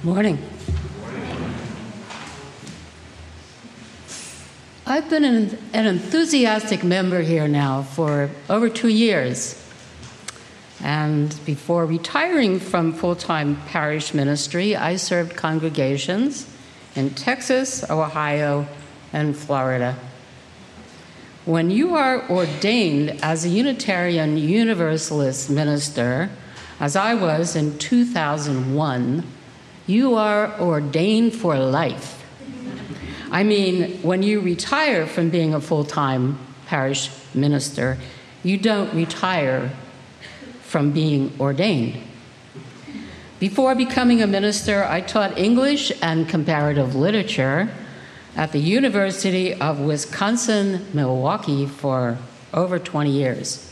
Morning. I've been an enthusiastic member here now for over 2 years. And before retiring from full-time parish ministry, I served congregations in Texas, Ohio, and Florida. When you are ordained as a Unitarian Universalist minister, as I was in 2001, you are ordained for life. I mean, when you retire from being a full-time parish minister, you don't retire from being ordained. Before becoming a minister, I taught English and comparative literature at the University of Wisconsin-Milwaukee for over 20 years.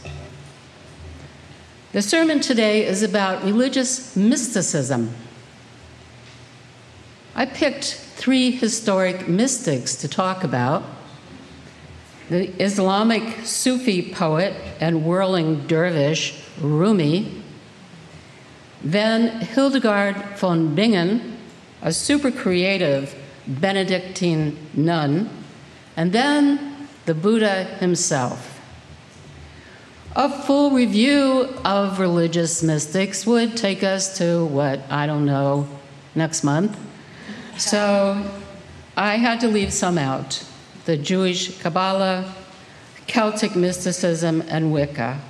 The sermon today is about religious mysticism. I picked 3 historic mystics to talk about: the Islamic Sufi poet and whirling dervish Rumi, then Hildegard von Bingen, a super creative Benedictine nun, and then the Buddha himself. A full review of religious mystics would take us to, next month. So I had to leave some out: the Jewish Kabbalah, Celtic mysticism, and Wicca.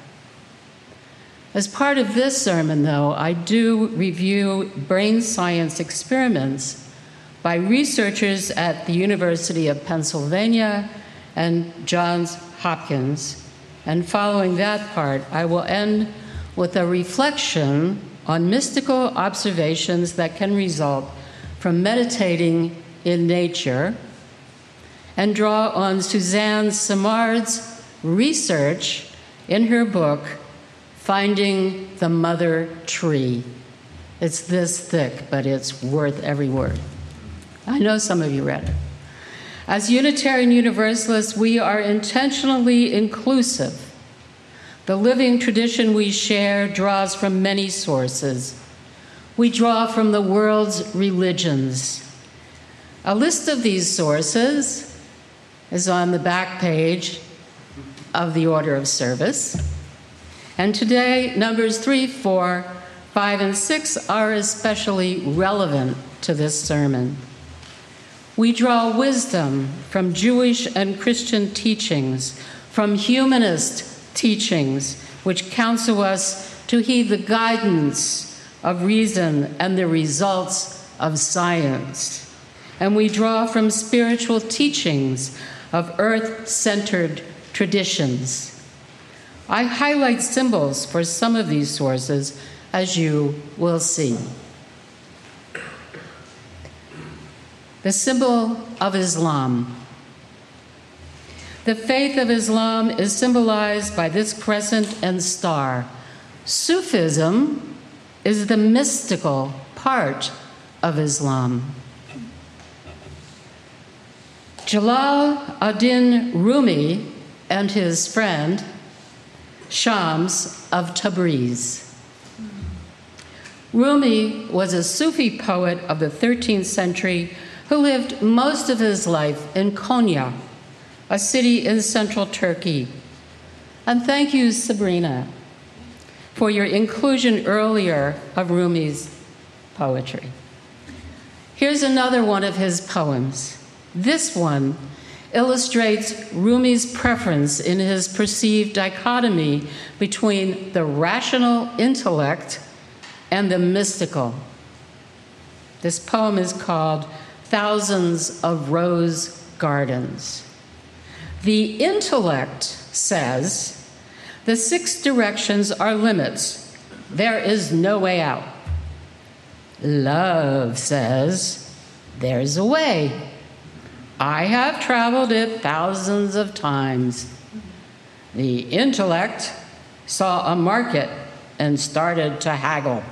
As part of this sermon, though, I do review brain science experiments by researchers at the University of Pennsylvania and Johns Hopkins. And following that part, I will end with a reflection on mystical observations that can result from meditating in nature, and draw on Suzanne Simard's research in her book, Finding the Mother Tree. It's this thick, but it's worth every word. I know some of you read it. As Unitarian Universalists, we are intentionally inclusive. The living tradition we share draws from many sources. We draw from the world's religions. A list of these sources is on the back page of the order of service. And today, numbers 3, 4, 5, and 6 are especially relevant to this sermon. We draw wisdom from Jewish and Christian teachings, from humanist teachings, which counsel us to heed the guidance of reason and the results of science. And we draw from spiritual teachings of earth-centered traditions. I highlight symbols for some of these sources, as you will see. The symbol of Islam. The faith of Islam is symbolized by this crescent and star. Sufism is the mystical part of Islam. Jalal ad-Din Rumi and his friend Shams of Tabriz. Rumi was a Sufi poet of the 13th century who lived most of his life in Konya, a city in central Turkey. And thank you, Sabrina, for your inclusion earlier of Rumi's poetry. Here's another one of his poems. This one illustrates Rumi's preference in his perceived dichotomy between the rational intellect and the mystical. This poem is called Thousands of Rose Gardens. The intellect says, the 6 directions are limits. There is no way out. Love says, there's a way. I have traveled it thousands of times. The intellect saw a market and started to haggle.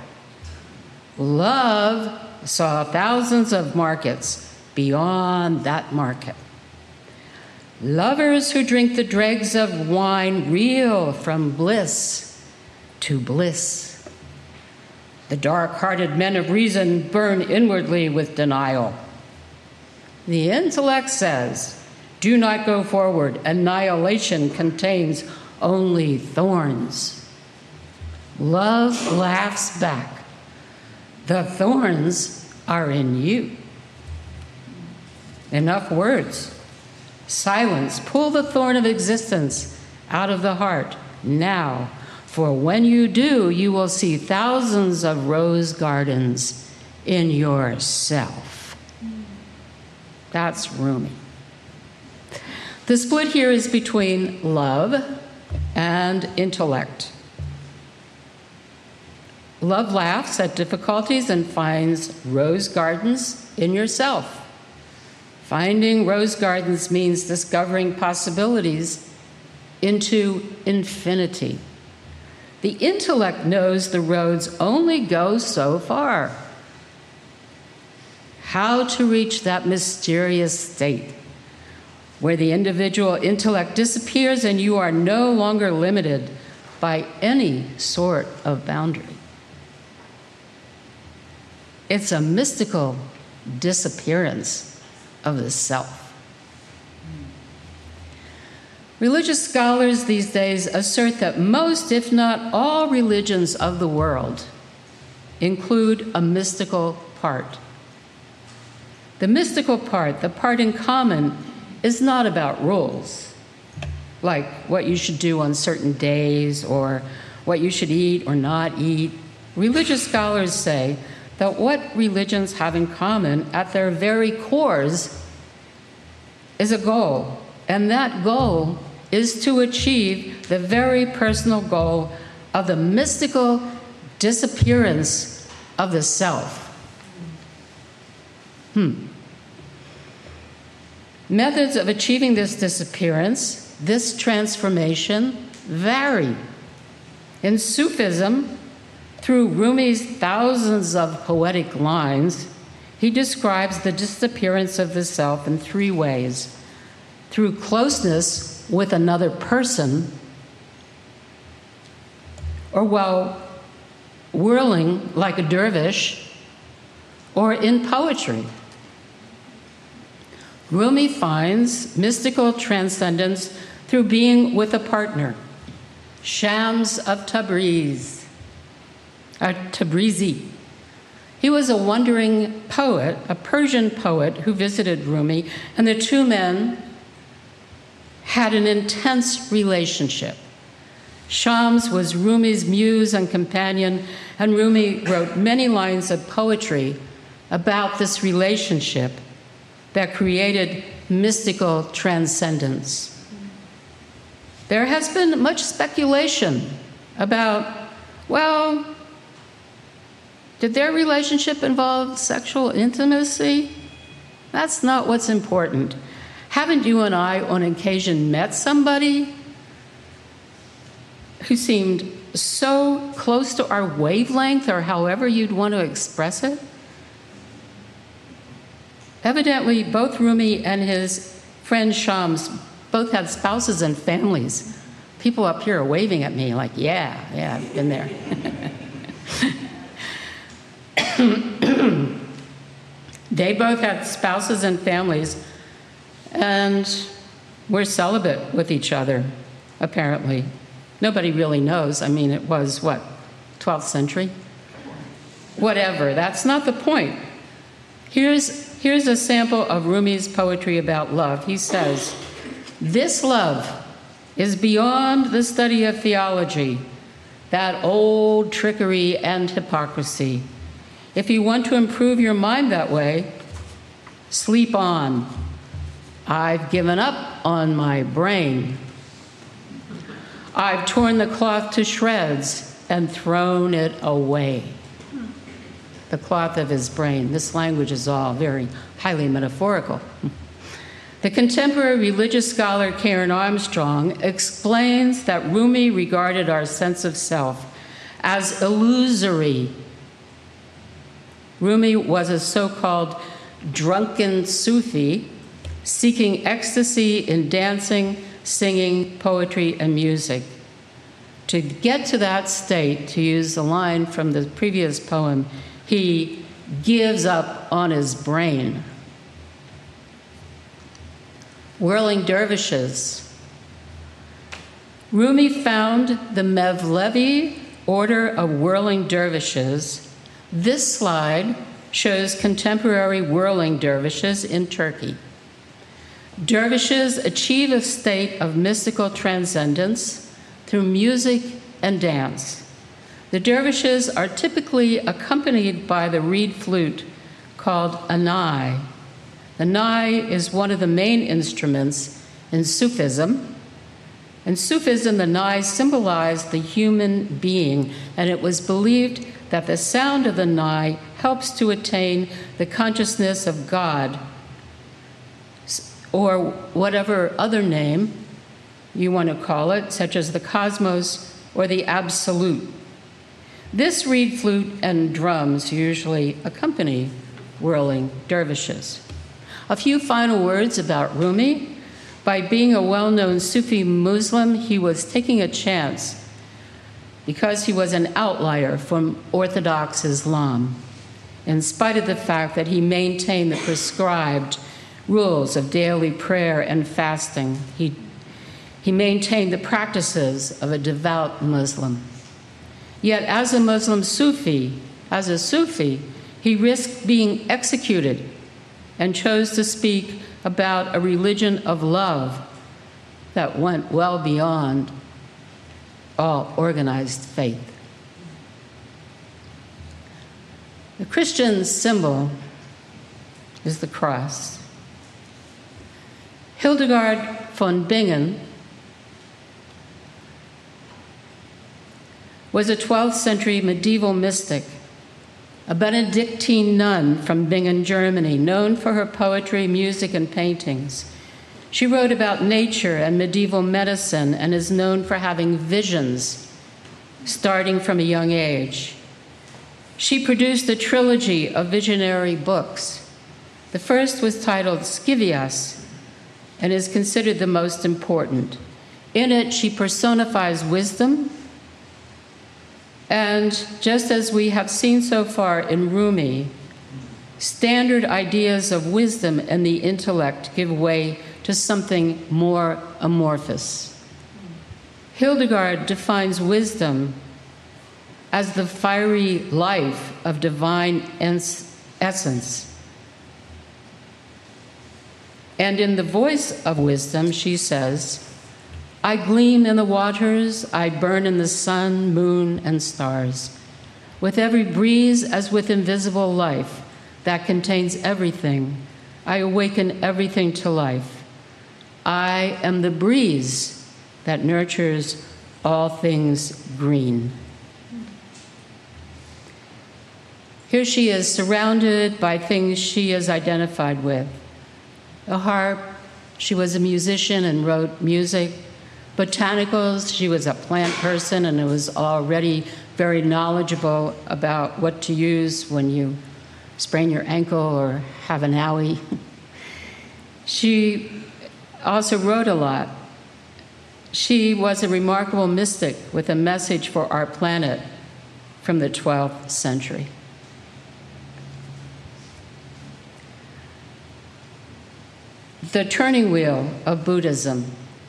Love saw thousands of markets beyond that market. Lovers who drink the dregs of wine reel from bliss to bliss. The dark-hearted men of reason burn inwardly with denial. The intellect says, do not go forward. Annihilation contains only thorns. Love laughs back. The thorns are in you. Enough words. Silence. Pull the thorn of existence out of the heart now. For when you do, you will see thousands of rose gardens in yourself. That's Rumi. The split here is between love and intellect. Love laughs at difficulties and finds rose gardens in yourself. Finding rose gardens means discovering possibilities into infinity. The intellect knows the roads only go so far. How to reach that mysterious state where the individual intellect disappears and you are no longer limited by any sort of boundary. It's a mystical disappearance of the self. Religious scholars these days assert that most, if not all, religions of the world include a mystical part. The mystical part, the part in common, is not about rules, like what you should do on certain days or what you should eat or not eat. Religious scholars say that what religions have in common at their very cores is a goal, and that goal is to achieve the very personal goal of the mystical disappearance of the self. Methods of achieving this disappearance, this transformation, vary. In Sufism, through Rumi's thousands of poetic lines, he describes the disappearance of the self in three ways: through closeness with another person, or while whirling like a dervish, or in poetry. Rumi finds mystical transcendence through being with a partner. Shams of Tabrizi. He was a wandering poet, a Persian poet who visited Rumi, and the two men had an intense relationship. Shams was Rumi's muse and companion, and Rumi wrote many lines of poetry about this relationship that created mystical transcendence. There has been much speculation about, well, did their relationship involve sexual intimacy? That's not what's important. Haven't you and I, on occasion, met somebody who seemed so close to our wavelength, or however you'd want to express it? Evidently, both Rumi and his friend Shams both had spouses and families. People up here are waving at me like, yeah, I've been there. They both had spouses and families and were celibate with each other, apparently. Nobody really knows. I mean, it was, 12th century? Whatever, that's not the point. Here's a sample of Rumi's poetry about love. He says, "This love is beyond the study of theology, that old trickery and hypocrisy. If you want to improve your mind that way, sleep on. I've given up on my brain. I've torn the cloth to shreds and thrown it away." The cloth of his brain. This language is all very highly metaphorical. The contemporary religious scholar Karen Armstrong explains that Rumi regarded our sense of self as illusory. Rumi was a so-called drunken Sufi seeking ecstasy in dancing, singing, poetry, and music. To get to that state, to use a line from the previous poem, he gives up on his brain. Whirling dervishes. Rumi found the Mevlevi order of whirling dervishes. This slide shows contemporary whirling dervishes in Turkey. Dervishes achieve a state of mystical transcendence through music and dance. The dervishes are typically accompanied by the reed flute called a nai. The nai is one of the main instruments in Sufism. In Sufism, the nai symbolized the human being, and it was believed that the sound of the nai helps to attain the consciousness of God, or whatever other name you want to call it, such as the cosmos or the absolute. This reed flute and drums usually accompany whirling dervishes. A few final words about Rumi. By being a well-known Sufi Muslim, he was taking a chance because he was an outlier from Orthodox Islam, in spite of the fact that he maintained the prescribed rules of daily prayer and fasting. He maintained the practices of a devout Muslim. Yet as a Sufi, he risked being executed and chose to speak about a religion of love that went well beyond all organized faith. The Christian symbol is the cross. Hildegard von Bingen was a 12th century medieval mystic, a Benedictine nun from Bingen, Germany, known for her poetry, music, and paintings. She wrote about nature and medieval medicine and is known for having visions starting from a young age. She produced a trilogy of visionary books. The first was titled Scivias and is considered the most important. In it, she personifies wisdom, and just as we have seen so far in Rumi, standard ideas of wisdom and the intellect give way to something more amorphous. Hildegard defines wisdom as the fiery life of divine essence. And in the voice of wisdom, she says, I gleam in the waters, I burn in the sun, moon, and stars. With every breeze as with invisible life that contains everything, I awaken everything to life. I am the breeze that nurtures all things green. Here she is surrounded by things she is identified with. A harp, she was a musician and wrote music. Botanicals, she was a plant person and was already very knowledgeable about what to use when you sprain your ankle or have an owie. She also wrote a lot. She was a remarkable mystic with a message for our planet from the 12th century. The turning wheel of Buddhism.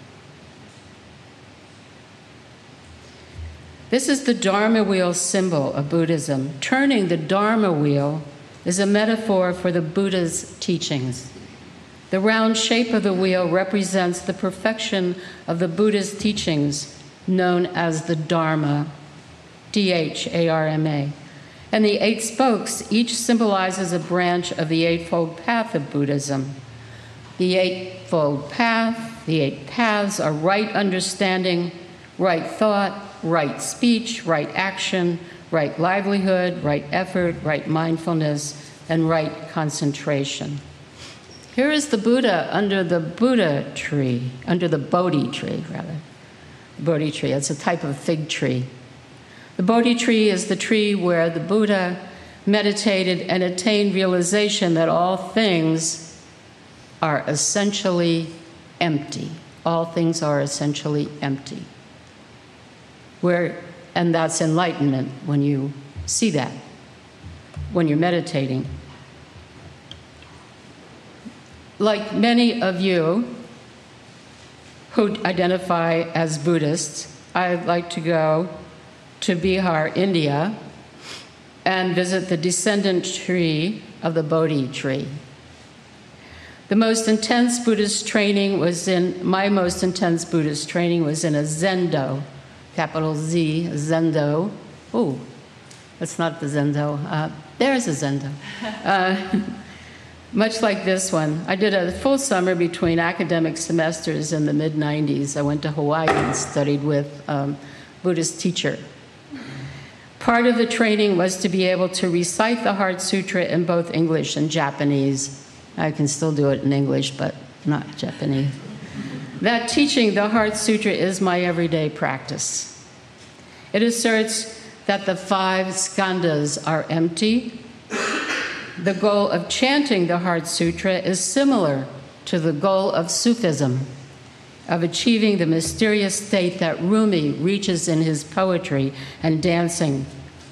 This is the Dharma wheel symbol of Buddhism. Turning the Dharma wheel is a metaphor for the Buddha's teachings. The round shape of the wheel represents the perfection of the Buddha's teachings, known as the Dharma, D-H-A-R-M-A. And the 8 spokes each symbolizes a branch of the Eightfold Path of Buddhism. The Eightfold Path, the 8 paths are right understanding, right thought, right speech, right action, right livelihood, right effort, right mindfulness, and right concentration. Here is the Buddha under the Buddha tree, under the Bodhi tree, rather. The Bodhi tree, it's a type of fig tree. The Bodhi tree is the tree where the Buddha meditated and attained realization that all things are essentially empty. All things are essentially empty. And that's enlightenment when you see that, when you're meditating. Like many of you who identify as Buddhists, I'd like to go to Bihar, India, and visit the descendant tree of the Bodhi tree. My most intense Buddhist training was in a Zendo, capital Z, Zendo. Oh, that's not the Zendo. There's a Zendo. Much like this one. I did a full summer between academic semesters in the mid-90s. I went to Hawaii and studied with a Buddhist teacher. Part of the training was to be able to recite the Heart Sutra in both English and Japanese. I can still do it in English, but not Japanese. That teaching the Heart Sutra is my everyday practice. It asserts that the 5 skandhas are empty. The goal of chanting the Heart Sutra is similar to the goal of Sufism, of achieving the mysterious state that Rumi reaches in his poetry and dancing,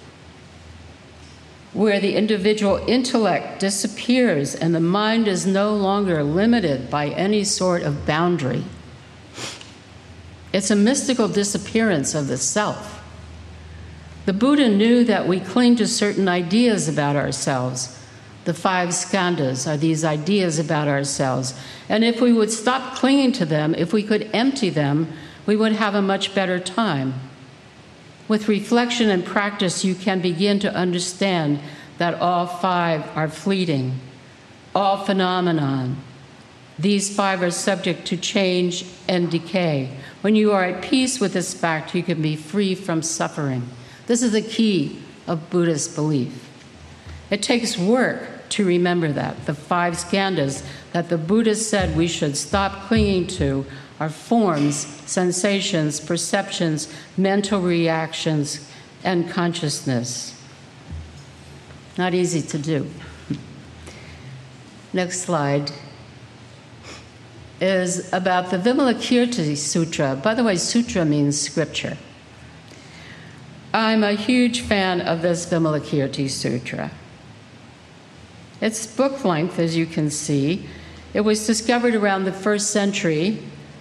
where the individual intellect disappears and the mind is no longer limited by any sort of boundary. It's a mystical disappearance of the self. The Buddha knew that we cling to certain ideas about ourselves. The 5 skandhas are these ideas about ourselves. And if we would stop clinging to them, if we could empty them, we would have a much better time. With reflection and practice, you can begin to understand that all 5 are fleeting, all phenomenon. These 5 are subject to change and decay. When you are at peace with this fact, you can be free from suffering. This is the key of Buddhist belief. It takes work to remember that. The 5 skandhas that the Buddha said we should stop clinging to are forms, sensations, perceptions, mental reactions, and consciousness. Not easy to do. Next slide is about the Vimalakirti Sutra. By the way, sutra means scripture. I'm a huge fan of this Vimalakirti Sutra. It's book length, as you can see. It was discovered around the 1st century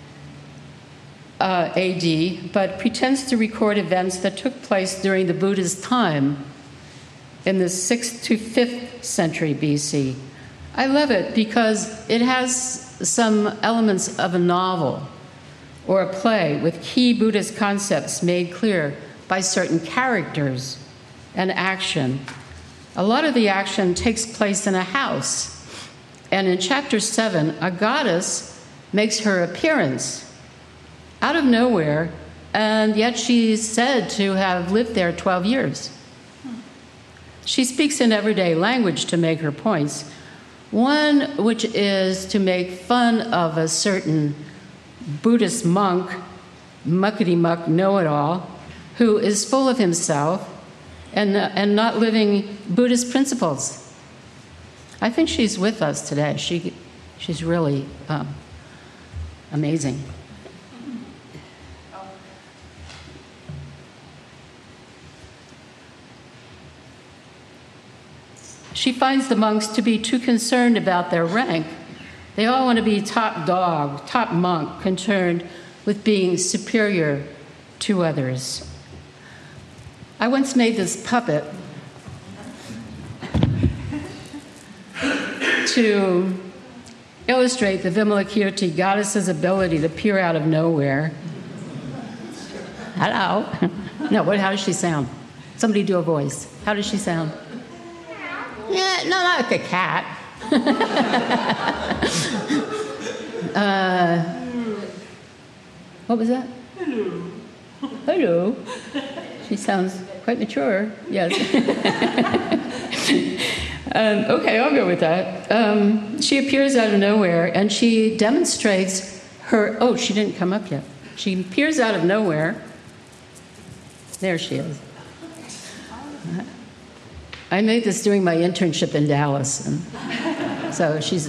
AD, but pretends to record events that took place during the Buddha's time in the 6th to 5th century BC. I love it because it has some elements of a novel or a play with key Buddhist concepts made clear by certain characters and action. A lot of the action takes place in a house. And in chapter 7, a goddess makes her appearance out of nowhere, and yet she's said to have lived there 12 years. She speaks in everyday language to make her points. One which is to make fun of a certain Buddhist monk, muckety-muck know-it-all, who is full of himself and not living Buddhist principles. I think she's with us today. She's really amazing. She finds the monks to be too concerned about their rank. They all want to be top dog, top monk, concerned with being superior to others. I once made this puppet to illustrate the Vimalakirti goddess's ability to appear out of nowhere. Hello. No, how does she sound? Somebody do a voice. How does she sound? Yeah, no, not like a cat. What was that? Hello. Hello. She sounds quite mature, yes. Okay, I'll go with that. She appears out of nowhere, and she demonstrates her... Oh, she didn't come up yet. She appears out of nowhere. There she is. I made this during my internship in Dallas. And so she's,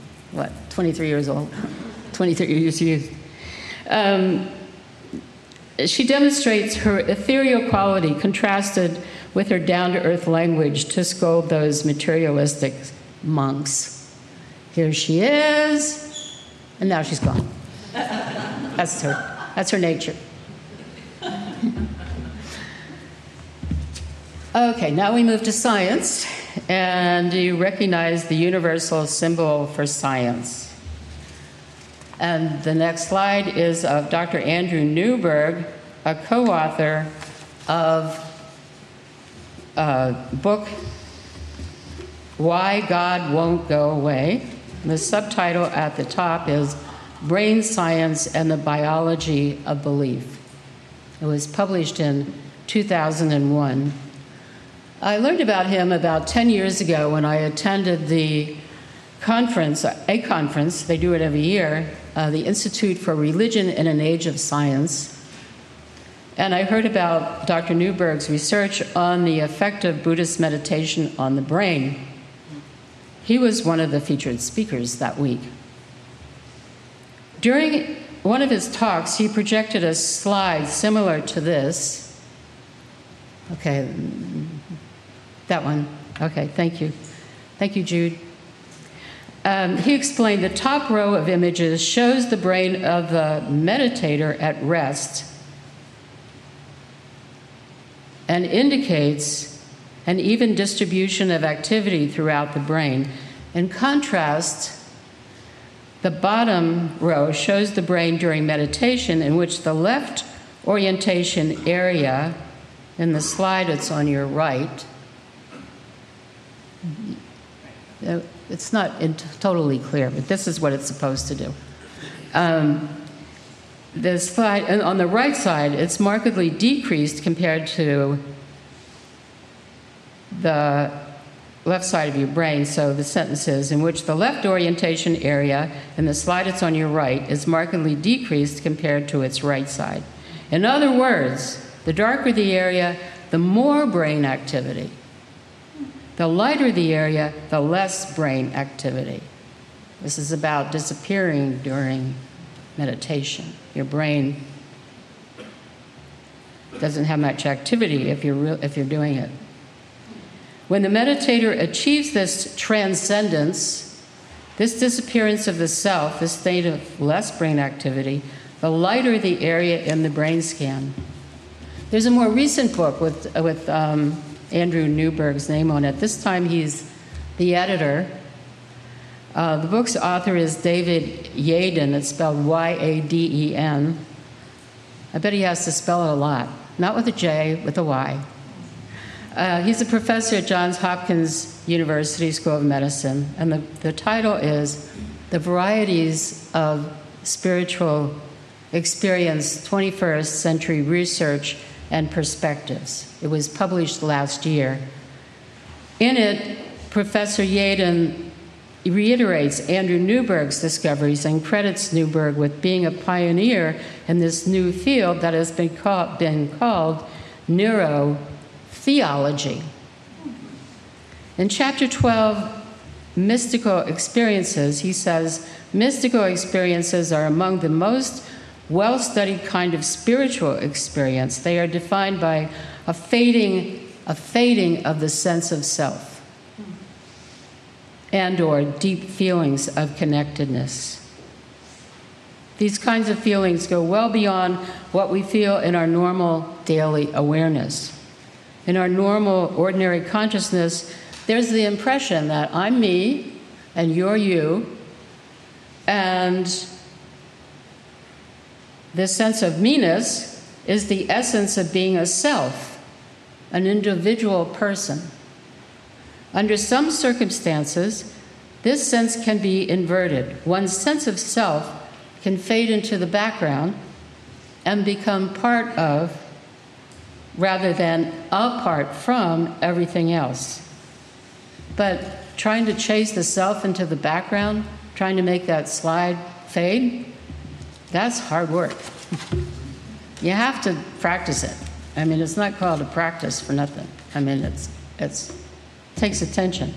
23 years old? 23 years old. She demonstrates her ethereal quality contrasted with her down-to-earth language to scold those materialistic monks. Here she is, and now she's gone. That's her. That's her nature. Okay, now we move to science, and you recognize the universal symbol for science. And the next slide is of Dr. Andrew Newberg, a co-author of a book, Why God Won't Go Away. The subtitle at the top is Brain Science and the Biology of Belief. It was published in 2001. I learned about him about 10 years ago when I attended the conference, a conference, they do it every year, the Institute for Religion in an Age of Science. And I heard about Dr. Newberg's research on the effect of Buddhist meditation on the brain. He was one of the featured speakers that week. During one of his talks, he projected a slide similar to this. Okay, that one. Okay, thank you. Thank you, Jude. He explained the top row of images shows the brain of the meditator at rest and indicates an even distribution of activity throughout the brain. In contrast, the bottom row shows the brain during meditation, in which the left orientation area, in the slide it's on your right, it's not totally clear, but this is what it's supposed to do. The slide, and on the right side, it's markedly decreased compared to the left side of your brain. So the sentence is, in which the left orientation area, in the slide it's on your right, is markedly decreased compared to its right side. In other words, the darker the area, the more brain activity. The lighter the area, the less brain activity. This is about disappearing during meditation. Your brain doesn't have much activity if you're doing it. When the meditator achieves this transcendence, this disappearance of the self, this state of less brain activity, the lighter the area in the brain scan. There's a more recent book with Andrew Newberg's name on it. This time he's the editor. The book's author is David Yaden. It's spelled Y-A-D-E-N. I bet he has to spell it a lot. Not with a J, with a Y. He's a professor at Johns Hopkins University School of Medicine, and the title is The Varieties of Spiritual Experience, 21st Century Research and Perspectives. It was published last year. In it, Professor Yaden reiterates Andrew Newberg's discoveries and credits Newberg with being a pioneer in this new field that has been called neurotheology. In Chapter 12, Mystical Experiences, he says, mystical experiences are among the most well-studied kind of spiritual experience. They are defined by a fading of the sense of self and or deep feelings of connectedness. These kinds of feelings go well beyond what we feel in our normal daily awareness. In our normal, ordinary consciousness, there's the impression that I'm me and you're you, and this sense of me-ness is the essence of being a self, an individual person. Under some circumstances, this sense can be inverted. One's sense of self can fade into the background and become part of, rather than apart from, everything else. But trying to chase the self into the background, trying to make that slide fade, that's hard work. You have to practice it. I mean, it's not called a practice for nothing. I mean, it takes attention.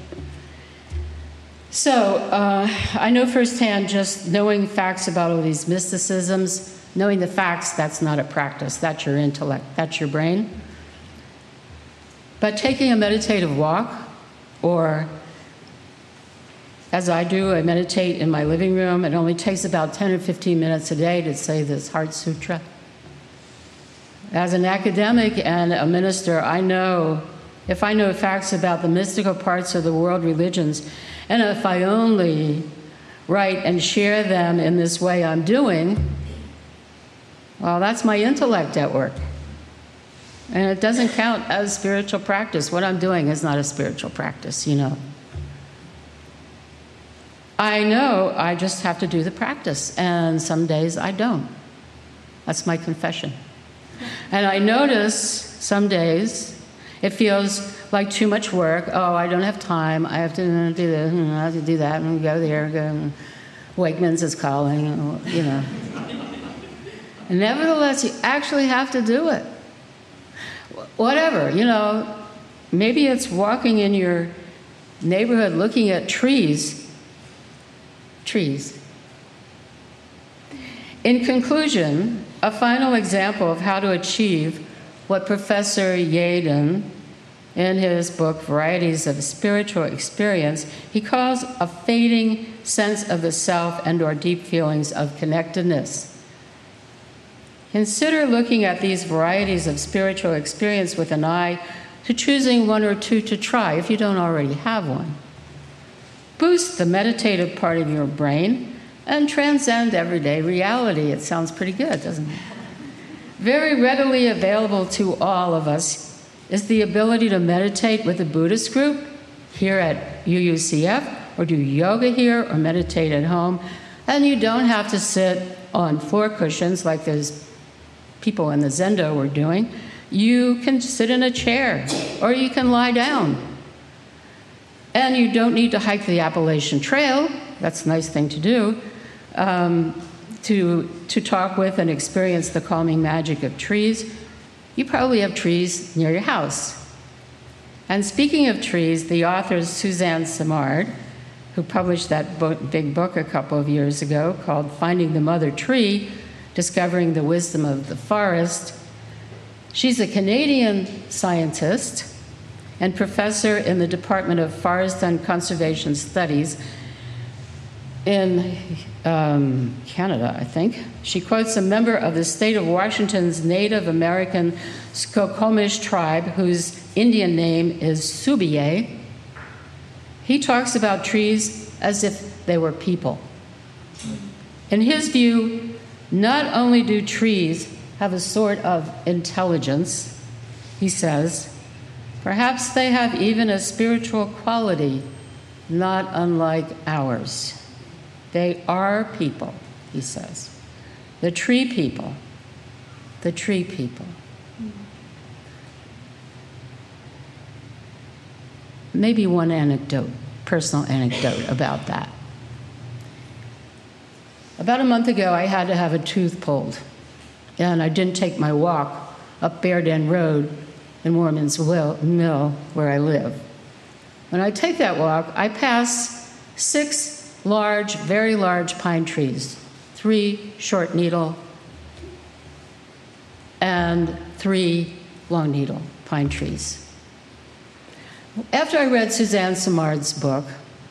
So I know firsthand, just knowing facts about all these mysticisms, Knowing the facts, that's not a practice. That's your intellect. That's your brain. But taking a meditative walk, or as I do, I meditate in my living room. It only takes about 10 or 15 minutes a day to say this Heart Sutra. As an academic and a minister, I know, if I know facts about the mystical parts of the world religions, and if I only write and share them in this way I'm doing, well, that's my intellect at work. And it doesn't count as spiritual practice. What I'm doing is not a spiritual practice, you know. I know I just have to do the practice, and some days I don't. That's my confession. And I notice some days it feels like too much work. Oh, I don't have time. I have to do this, I have to do that, and go there. Go. Wakeman's is calling, you know. And nevertheless, you actually have to do it. Whatever, you know. Maybe it's walking in your neighborhood looking at trees. In conclusion, a final example of how to achieve what Professor Yaden, in his book Varieties of Spiritual Experience, he calls a fading sense of the self and or deep feelings of connectedness. Consider looking at these varieties of spiritual experience with an eye to choosing one or two to try if you don't already have one. Boost the meditative part of your brain and transcend everyday reality. It sounds pretty good, doesn't it? Very readily available to all of us is the ability to meditate with a Buddhist group here at UUCF, or do yoga here, or meditate at home. And you don't have to sit on floor cushions like those people in the Zendo were doing. You can sit in a chair, or you can lie down. And you don't need to hike the Appalachian Trail. That's a nice thing to do. To talk with and experience the calming magic of trees. You probably have trees near your house. And speaking of trees, the author Suzanne Simard, who published that big book a couple of years ago called Finding the Mother Tree, Discovering the Wisdom of the Forest, she's a Canadian scientist and professor in the Department of Forest and Conservation Studies in Canada, I think. She quotes a member of the state of Washington's Native American Skokomish tribe, whose Indian name is Subiye. He talks about trees as if they were people. In his view, not only do trees have a sort of intelligence, he says, perhaps they have even a spiritual quality not unlike ours. They are people, he says. The tree people. The tree people. Maybe one anecdote, personal anecdote about that. About a month ago, I had to have a tooth pulled, and I didn't take my walk up Bear Den Road in Moorman's Mill, where I live. When I take that walk, I pass 6 large, very large pine trees, 3 short needle and 3 long needle pine trees. After I read Suzanne Simard's book,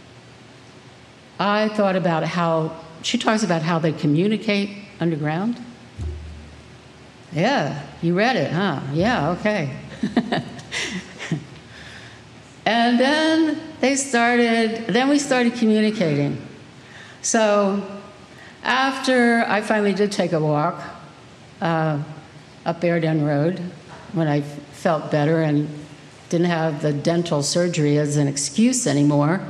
I thought about how, she talks about how they communicate underground. Yeah, you read it, huh? Yeah, okay. And then we started communicating. So after I finally did take a walk up Bear Den Road, when I felt better and didn't have the dental surgery as an excuse anymore,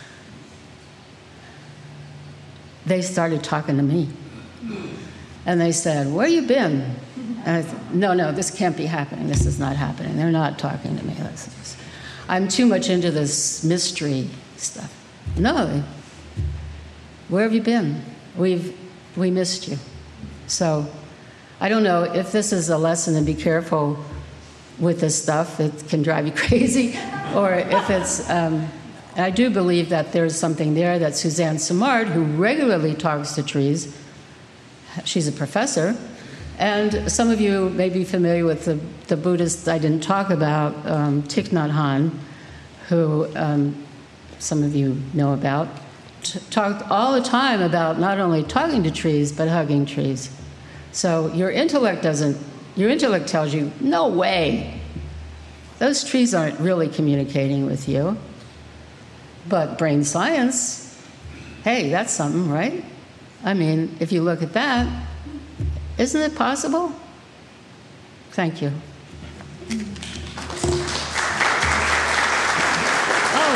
they started talking to me. And they said, where you been? And I said, no, this can't be happening. This is not happening. They're not talking to me. I'm too much into this mystery stuff. No, where have you been? We missed you. So I don't know if this is a lesson to be careful with this stuff. It can drive you crazy. Or if it's, I do believe that there's something there that Suzanne Simard, who regularly talks to trees, she's a professor. And some of you may be familiar with the Buddhist I didn't talk about, Thich Nhat Hanh, who some of you know about, talked all the time about not only talking to trees, but hugging trees. So your intellect tells you, no way, those trees aren't really communicating with you. But brain science, hey, that's something, right? I mean, if you look at that, isn't it possible? Thank you.